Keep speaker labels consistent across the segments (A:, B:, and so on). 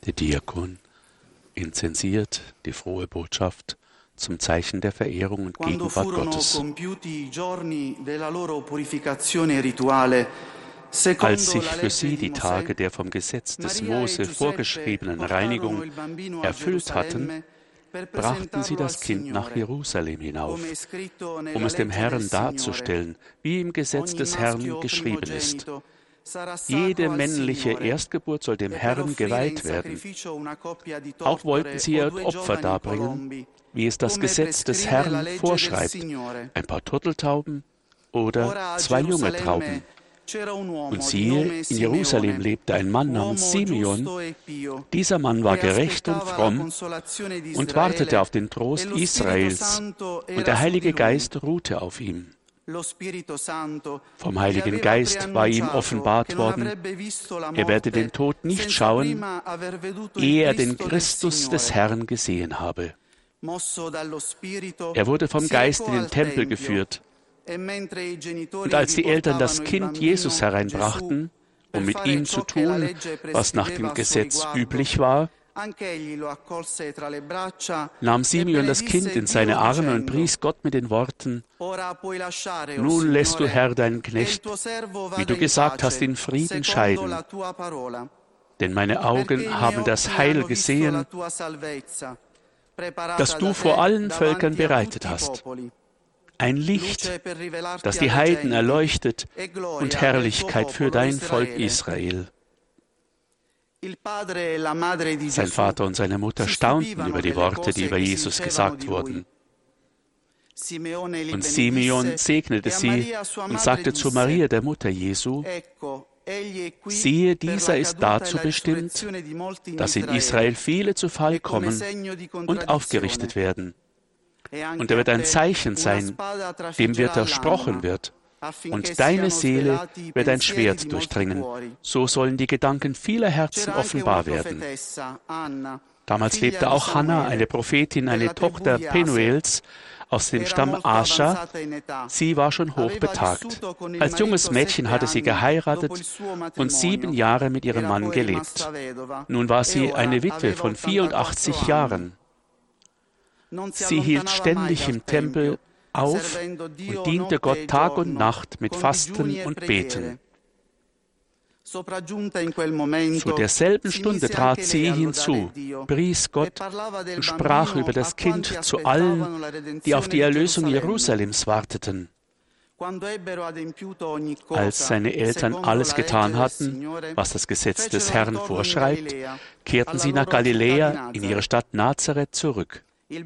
A: Der Diakon inzensiert die frohe Botschaft zum Zeichen der Verehrung und Gegenwart Gottes. Als sich für sie die Tage der vom Gesetz des Mose vorgeschriebenen Reinigung erfüllt hatten, brachten sie das Kind nach Jerusalem hinauf, um es dem Herrn darzustellen, wie im Gesetz des Herrn geschrieben ist. Jede männliche Erstgeburt soll dem Herrn geweiht werden. Auch wollten sie ihr Opfer darbringen, wie es das Gesetz des Herrn vorschreibt, ein paar Turteltauben oder 2 junge Trauben. Und siehe, in Jerusalem lebte ein Mann namens Simeon. Dieser Mann war gerecht und fromm und wartete auf den Trost Israels, und der Heilige Geist ruhte auf ihm. Vom Heiligen Geist war ihm offenbart worden, er werde den Tod nicht schauen, ehe er den Christus des Herrn gesehen habe. Er wurde vom Geist in den Tempel geführt. Und als die Eltern das Kind Jesus hereinbrachten, um mit ihm zu tun, was nach dem Gesetz üblich war, nahm Simeon das Kind in seine Arme und pries Gott mit den Worten: Nun lässt du, Herr, deinen Knecht, wie du gesagt hast, in Frieden scheiden. Denn meine Augen haben das Heil gesehen, das du vor allen Völkern bereitet hast. Ein Licht, das die Heiden erleuchtet, und Herrlichkeit für dein Volk Israel. Sein Vater und seine Mutter staunten über die Worte, die über Jesus gesagt wurden. Und Simeon segnete sie und sagte zu Maria, der Mutter Jesu: Siehe, dieser ist dazu bestimmt, dass in Israel viele zu Fall kommen und aufgerichtet werden. Und er wird ein Zeichen sein, dem widersprochen wird. Und deine Seele wird ein Schwert durchdringen. So sollen die Gedanken vieler Herzen offenbar werden. Damals lebte auch Hannah, eine Prophetin, eine Tochter Penuels aus dem Stamm Ascher. Sie war schon hochbetagt. Als junges Mädchen hatte sie geheiratet und 7 Jahre mit ihrem Mann gelebt. Nun war sie eine Witwe von 84 Jahren. Sie hielt ständig im Tempel auf und diente Gott Tag und Nacht mit Fasten und Beten. Zu derselben Stunde trat sie hinzu, pries Gott und sprach über das Kind zu allen, die auf die Erlösung Jerusalems warteten. Als seine Eltern alles getan hatten, was das Gesetz des Herrn vorschreibt, kehrten sie nach Galiläa in ihre Stadt Nazareth zurück.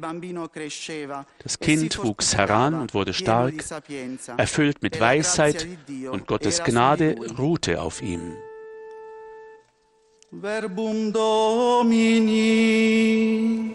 A: Das Kind wuchs heran und wurde stark, erfüllt mit Weisheit, und Gottes Gnade ruhte auf ihm. Verbum Domini.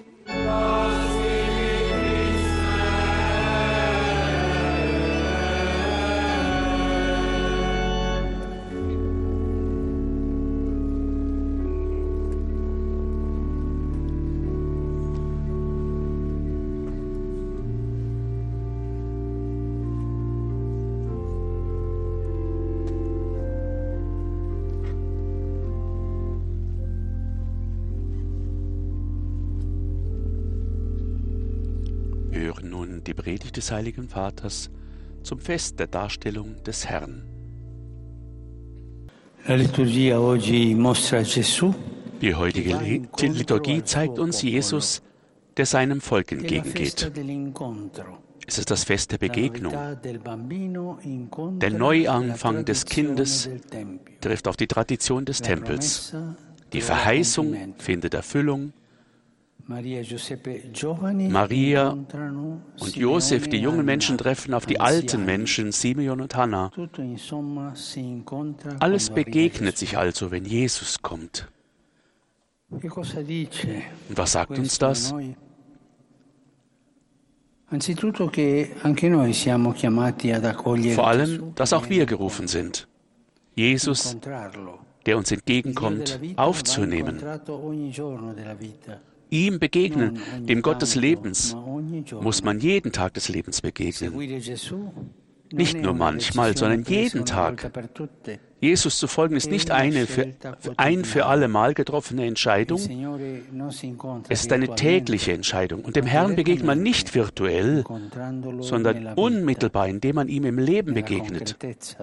A: Wir hören nun die Predigt des Heiligen Vaters zum Fest der Darstellung des Herrn. Die heutige Liturgie zeigt uns Jesus, der seinem Volk entgegengeht. Es ist das Fest der Begegnung. Der Neuanfang des Kindes trifft auf die Tradition des Tempels. Die Verheißung findet Erfüllung. Maria und Josef, die jungen Menschen, treffen auf die alten Menschen, Simeon und Hannah. Alles begegnet sich also, wenn Jesus kommt. Und was sagt uns das? Vor allem, dass auch wir gerufen sind, Jesus, der uns entgegenkommt, aufzunehmen. Ihm begegnen, dem Gott des Lebens, muss man jeden Tag des Lebens begegnen. Nicht nur manchmal, sondern jeden Tag. Jesus zu folgen ist nicht eine ein für alle Mal getroffene Entscheidung. Es ist eine tägliche Entscheidung. Und dem Herrn begegnet man nicht virtuell, sondern unmittelbar, indem man ihm im Leben begegnet.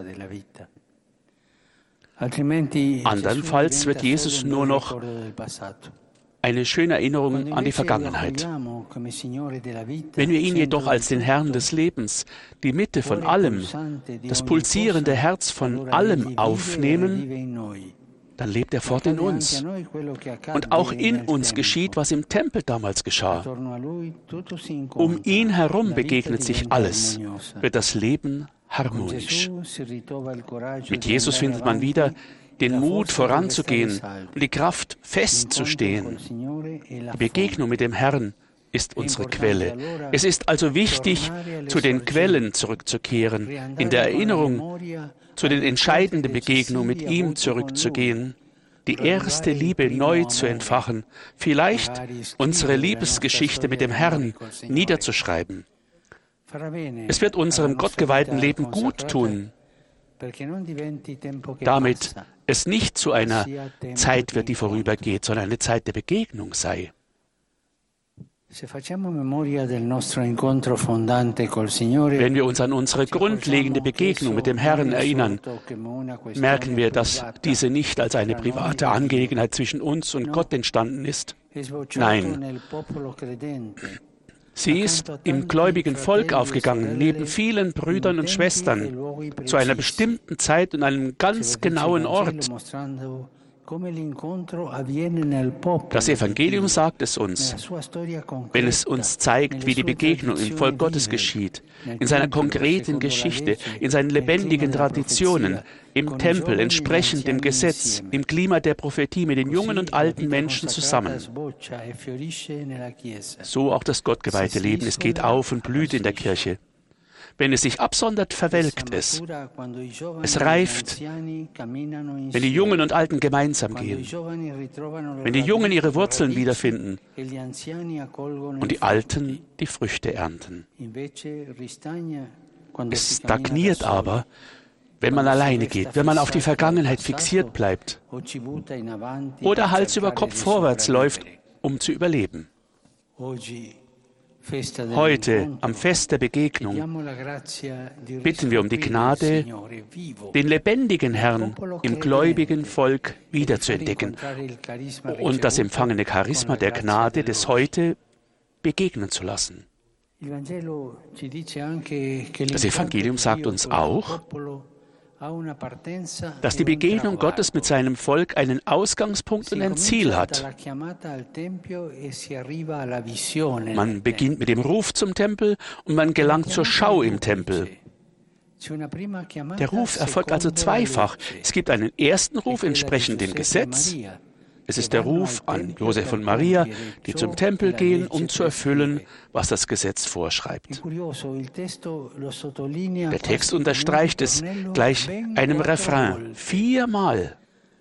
A: Andernfalls wird Jesus nur noch eine schöne Erinnerung an die Vergangenheit. Wenn wir ihn jedoch als den Herrn des Lebens, die Mitte von allem, das pulsierende Herz von allem aufnehmen, dann lebt er fort in uns. Und auch in uns geschieht, was im Tempel damals geschah. Um ihn herum begegnet sich alles, wird das Leben harmonisch. Mit Jesus findet man wieder den Mut, voranzugehen und die Kraft, festzustehen. Die Begegnung mit dem Herrn ist unsere Quelle. Es ist also wichtig, zu den Quellen zurückzukehren, in der Erinnerung zu den entscheidenden Begegnungen mit ihm zurückzugehen, die erste Liebe neu zu entfachen, vielleicht unsere Liebesgeschichte mit dem Herrn niederzuschreiben. Es wird unserem gottgeweihten Leben gut tun, damit es nicht zu einer Zeit wird, die vorübergeht, sondern eine Zeit der Begegnung sei. Wenn wir uns an unsere grundlegende Begegnung mit dem Herrn erinnern, merken wir, dass diese nicht als eine private Angelegenheit zwischen uns und Gott entstanden ist. Nein, sie ist im gläubigen Volk aufgegangen, neben vielen Brüdern und Schwestern, zu einer bestimmten Zeit und einem ganz genauen Ort. Das Evangelium sagt es uns, wenn es uns zeigt, wie die Begegnung im Volk Gottes geschieht, in seiner konkreten Geschichte, in seinen lebendigen Traditionen, im Tempel, entsprechend dem Gesetz, im Klima der Prophetie mit den jungen und alten Menschen zusammen. So auch das gottgeweihte Leben, es geht auf und blüht in der Kirche. Wenn es sich absondert, verwelkt es. Es reift, wenn die Jungen und Alten gemeinsam gehen, wenn die Jungen ihre Wurzeln wiederfinden und die Alten die Früchte ernten. Es stagniert aber, wenn man alleine geht, wenn man auf die Vergangenheit fixiert bleibt oder Hals über Kopf vorwärts läuft, um zu überleben. Heute, am Fest der Begegnung, bitten wir um die Gnade, den lebendigen Herrn im gläubigen Volk wiederzuentdecken und das empfangene Charisma der Gnade des Heute begegnen zu lassen. Das Evangelium sagt uns auch, dass die Begegnung Gottes mit seinem Volk einen Ausgangspunkt und ein Ziel hat. Man beginnt mit dem Ruf zum Tempel und man gelangt zur Schau im Tempel. Der Ruf erfolgt also zweifach. Es gibt einen ersten Ruf entsprechend dem Gesetz. Es ist der Ruf an Josef und Maria, die zum Tempel gehen, um zu erfüllen, was das Gesetz vorschreibt. Der Text unterstreicht es gleich einem Refrain, 4-mal.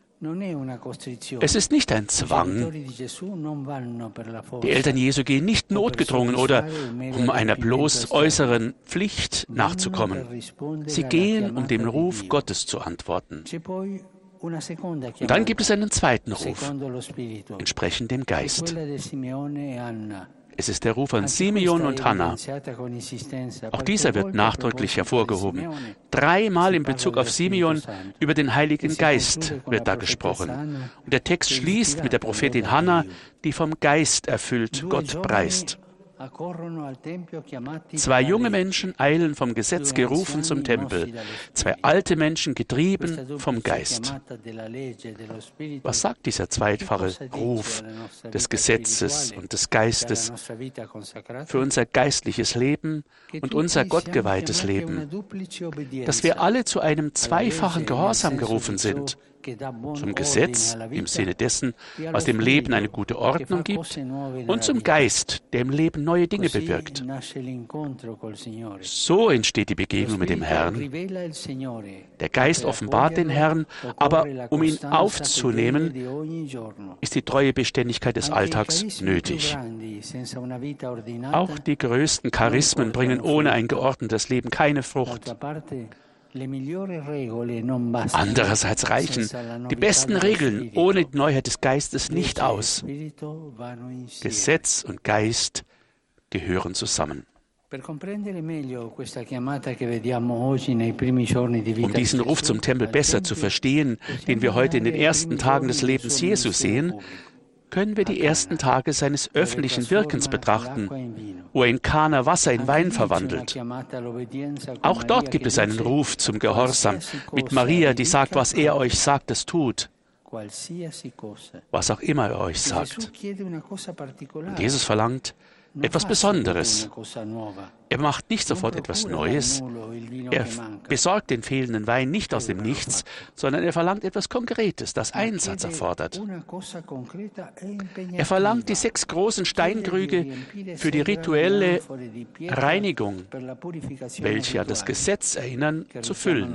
A: Es ist nicht ein Zwang. Die Eltern Jesu gehen nicht notgedrungen oder um einer bloß äußeren Pflicht nachzukommen. Sie gehen, um dem Ruf Gottes zu antworten. Und dann gibt es einen zweiten Ruf, entsprechend dem Geist. Es ist der Ruf an Simeon und Hannah. Auch dieser wird nachdrücklich hervorgehoben. 3-mal in Bezug auf Simeon über den Heiligen Geist wird da gesprochen. Und der Text schließt mit der Prophetin Hannah, die vom Geist erfüllt Gott preist. 2 junge Menschen eilen vom Gesetz gerufen zum Tempel, 2 alte Menschen getrieben vom Geist. Was sagt dieser zweifache Ruf des Gesetzes und des Geistes für unser geistliches Leben und unser gottgeweihtes Leben? Dass wir alle zu einem zweifachen Gehorsam gerufen sind. Zum Gesetz im Sinne dessen, was dem Leben eine gute Ordnung gibt, und zum Geist, der im Leben neue Dinge bewirkt. So entsteht die Begegnung mit dem Herrn. Der Geist offenbart den Herrn, aber um ihn aufzunehmen, ist die treue Beständigkeit des Alltags nötig. Auch die größten Charismen bringen ohne ein geordnetes Leben keine Frucht. Andererseits reichen die besten Regeln ohne die Neuheit des Geistes nicht aus. Gesetz und Geist gehören zusammen. Um diesen Ruf zum Tempel besser zu verstehen, den wir heute in den ersten Tagen des Lebens Jesu sehen, können wir die ersten Tage seines öffentlichen Wirkens betrachten, wo er in Kana Wasser in Wein verwandelt. Auch dort gibt es einen Ruf zum Gehorsam mit Maria, die sagt, was er euch sagt, das tut. Was auch immer er euch sagt. Und Jesus verlangt etwas Besonderes. Er macht nicht sofort etwas Neues. Er besorgt den fehlenden Wein nicht aus dem Nichts, sondern er verlangt etwas Konkretes, das Einsatz erfordert. Er verlangt die 6 großen Steinkrüge für die rituelle Reinigung, welche an das Gesetz erinnern, zu füllen.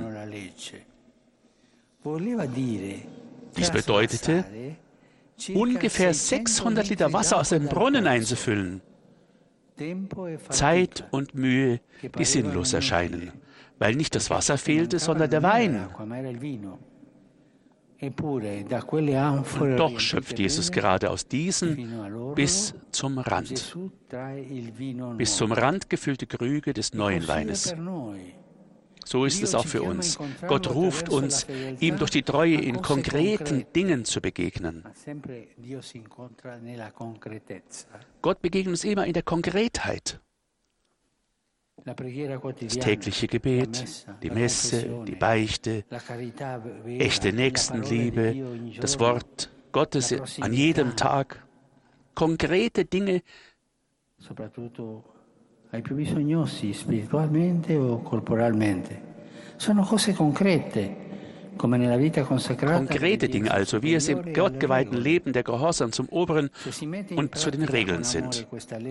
A: Dies bedeutete, ungefähr 600 Liter Wasser aus dem Brunnen einzufüllen. Zeit und Mühe, die sinnlos erscheinen, weil nicht das Wasser fehlte, sondern der Wein. Und doch schöpft Jesus gerade aus diesen bis zum Rand gefüllte Krüge des neuen Weines. So ist es auch für uns. Gott ruft uns, ihm durch die Treue in konkreten Dingen zu begegnen. Gott begegnet uns immer in der Konkretheit. Das tägliche Gebet, die Messe, die Beichte, echte Nächstenliebe, das Wort Gottes an jedem Tag, konkrete Dinge,
B: ai più bisognosi spiritualmente o corporalmente. Sono cose concrete, come nella vita consacrata.
A: Konkrete Dinge also, wie es im gottgeweihten Leben der Gehorsam zum Oberen und zu den Regeln sind.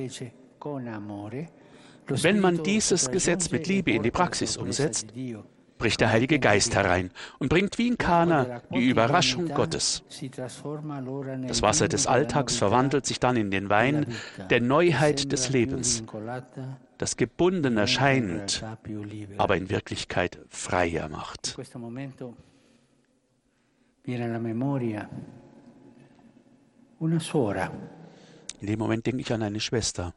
A: Wenn man dieses Gesetz mit Liebe in die Praxis umsetzt, bricht der Heilige Geist herein und bringt wie in Kana die Überraschung Gottes. Das Wasser des Alltags verwandelt sich dann in den Wein der Neuheit des Lebens, das gebunden erscheint, aber in Wirklichkeit freier macht. In dem Moment denke ich an eine Schwester,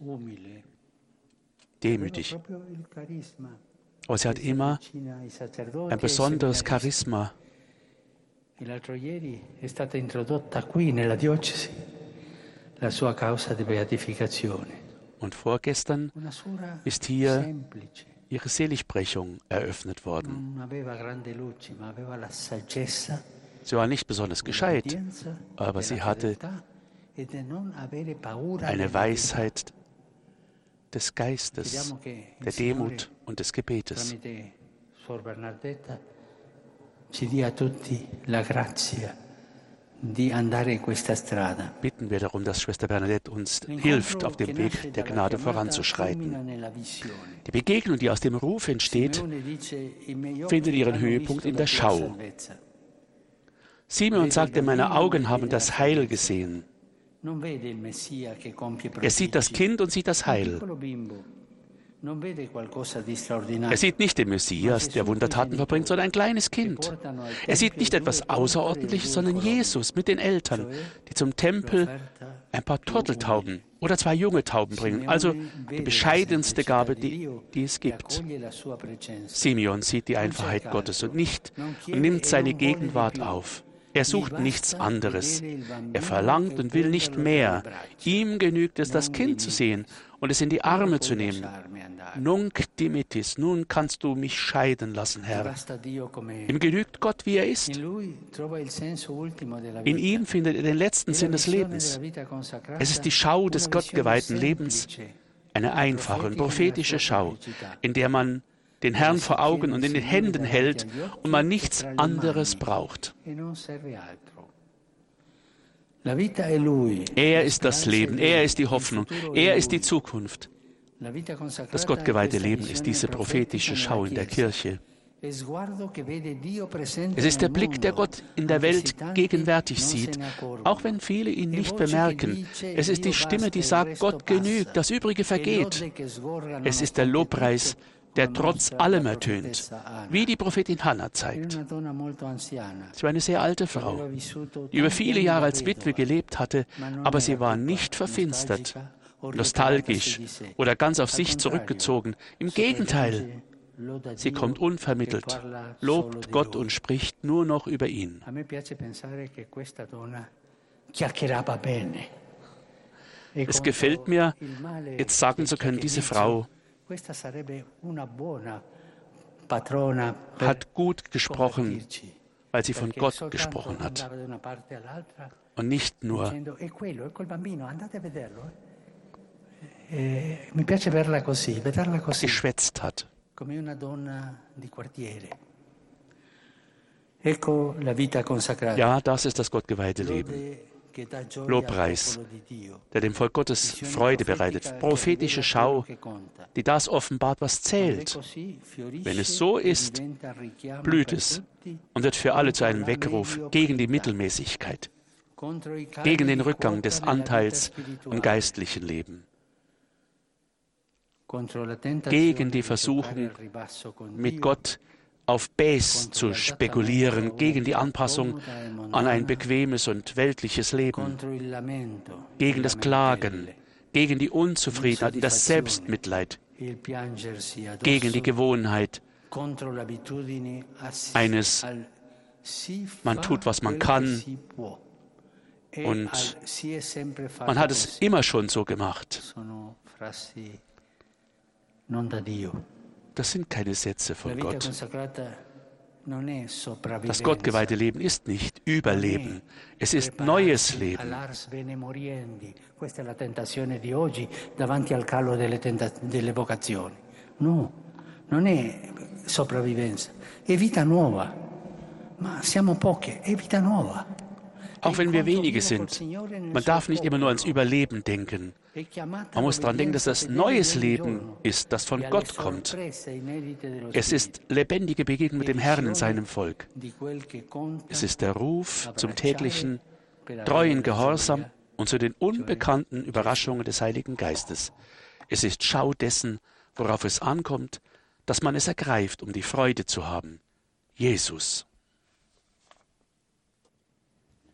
A: demütig. Aber sie hat immer ein besonderes Charisma.
B: L'altro ieri è stata introdotta qui nella diocesi la sua causa di beatificazione.
A: Und vorgestern ist hier ihre Seligsprechung eröffnet worden. Sie war nicht besonders gescheit, aber sie hatte eine Weisheit des Geistes, der Demut und des Gebetes. Bitten wir darum, dass Schwester Bernadette uns hilft, auf dem Weg der Gnade voranzuschreiten. Die Begegnung, die aus dem Ruf entsteht, findet ihren Höhepunkt in der Schau. Simeon sagte, meine Augen haben das Heil gesehen. Er sieht das Kind und sieht das Heil. Er sieht nicht den Messias, der Wundertaten verbringt, sondern ein kleines Kind. Er sieht nicht etwas Außerordentliches, sondern Jesus mit den Eltern, die zum Tempel ein paar Turteltauben oder 2 junge Tauben bringen, also die bescheidenste Gabe, die es gibt. Simeon sieht die Einfachheit Gottes und nimmt seine Gegenwart auf. Er sucht nichts anderes. Er verlangt und will nicht mehr. Ihm genügt es, das Kind zu sehen und es in die Arme zu nehmen. Nunc dimittis, nun kannst du mich scheiden lassen, Herr. Ihm genügt Gott, wie er ist. In ihm findet er den letzten Sinn des Lebens. Es ist die Schau des gottgeweihten Lebens, eine einfache und prophetische Schau, in der man den Herrn vor Augen und in den Händen hält und man nichts anderes braucht. Er ist das Leben, er ist die Hoffnung, er ist die Zukunft. Das gottgeweihte Leben ist diese prophetische Schau in der Kirche. Es ist der Blick, der Gott in der Welt gegenwärtig sieht, auch wenn viele ihn nicht bemerken. Es ist die Stimme, die sagt, Gott genügt, das Übrige vergeht. Es ist der Lobpreis, der trotz allem ertönt, wie die Prophetin Hannah zeigt. Sie war eine sehr alte Frau, die über viele Jahre als Witwe gelebt hatte, aber sie war nicht verfinstert, nostalgisch oder ganz auf sich zurückgezogen. Im Gegenteil, sie kommt unvermittelt, lobt Gott und spricht nur noch über ihn. Es gefällt mir, jetzt sagen zu können, diese Frau hat gut gesprochen, weil sie von Gott gesprochen hat. Und nicht nur geschwätzt hat. Ja, das ist das gottgeweihte Leben. Lobpreis, der dem Volk Gottes Freude bereitet, prophetische Schau, die das offenbart, was zählt. Wenn es so ist, blüht es und wird für alle zu einem Weckruf gegen die Mittelmäßigkeit, gegen den Rückgang des Anteils am geistlichen Leben, gegen die Versuchung, mit Gott auf Bäs zu spekulieren, gegen die Anpassung an ein bequemes und weltliches Leben, gegen das Klagen, gegen die Unzufriedenheit und das Selbstmitleid, gegen die Gewohnheit eines, man tut, was man kann und man hat es immer schon so gemacht. Das sind keine Sätze von Gott. Das gottgeweihte Leben ist nicht Überleben, es ist neues Leben.
B: Questa è la tentazione di oggi davanti al calo delle vocazioni. No, non è sopravvivenza, è vita nuova. Ma siamo poche, è vita nuova.
A: Auch wenn wir wenige sind, man darf nicht immer nur ans Überleben denken. Man muss daran denken, dass das neues Leben ist, das von Gott kommt. Es ist lebendige Begegnung mit dem Herrn in seinem Volk. Es ist der Ruf zum täglichen, treuen Gehorsam und zu den unbekannten Überraschungen des Heiligen Geistes. Es ist Schau dessen, worauf es ankommt, dass man es ergreift, um die Freude zu haben. Jesus.